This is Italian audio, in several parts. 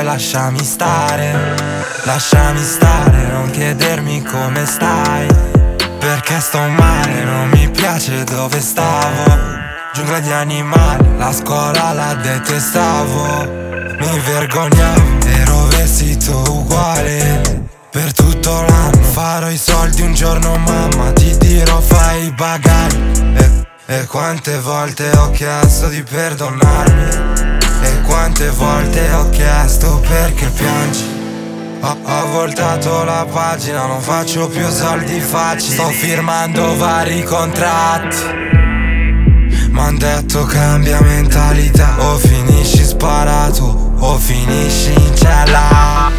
lasciami stare, non chiedermi come stai, perché sto male, non mi piace dove stavo. Giungla di animali, la scuola la detestavo, mi vergognavo, ero vestito uguale per tutto l'anno. Farò i soldi un giorno mamma, ti dirò fai i bagagli. E quante volte ho chiesto di perdonarmi, e quante volte ho chiesto perché piangi. Ho voltato la pagina, non faccio più soldi facili, sto firmando vari contratti. M'han detto cambia mentalità, o finisci sparato o finisci in cella.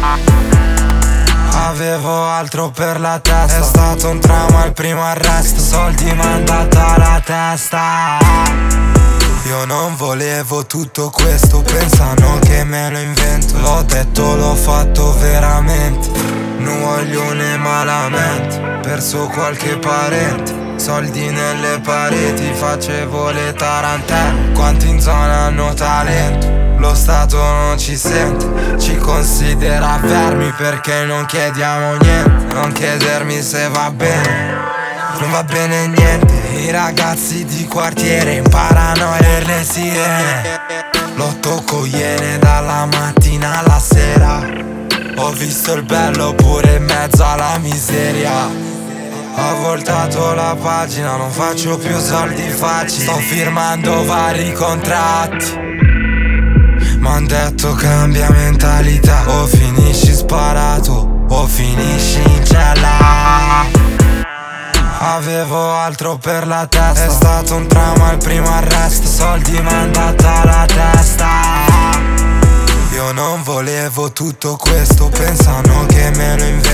Avevo altro per la testa, è stato un trauma il primo arresto, soldi mandati alla testa. Io non volevo tutto questo, pensano che me lo invento. L'ho detto, l'ho fatto veramente, non voglio né malamente, perso qualche parente. Soldi nelle pareti, facevo le tarantelle. Quanti in zona hanno talento, lo Stato non ci sente, ci considera vermi perché non chiediamo niente. Non chiedermi se va bene, non va bene niente. I ragazzi di quartiere imparano a leggere le sirene. Lo tocco iene dalla mattina alla sera. Ho visto il bello pure in mezzo alla miseria. Ho voltato la pagina, non faccio più soldi facili, sto firmando vari contratti. M'han detto cambia mentalità, o finisci sparato o finisci in cella. Avevo altro per la testa, è stato un trauma il primo arresto, soldi mandati alla testa. Io non volevo tutto questo, pensano che me lo invento.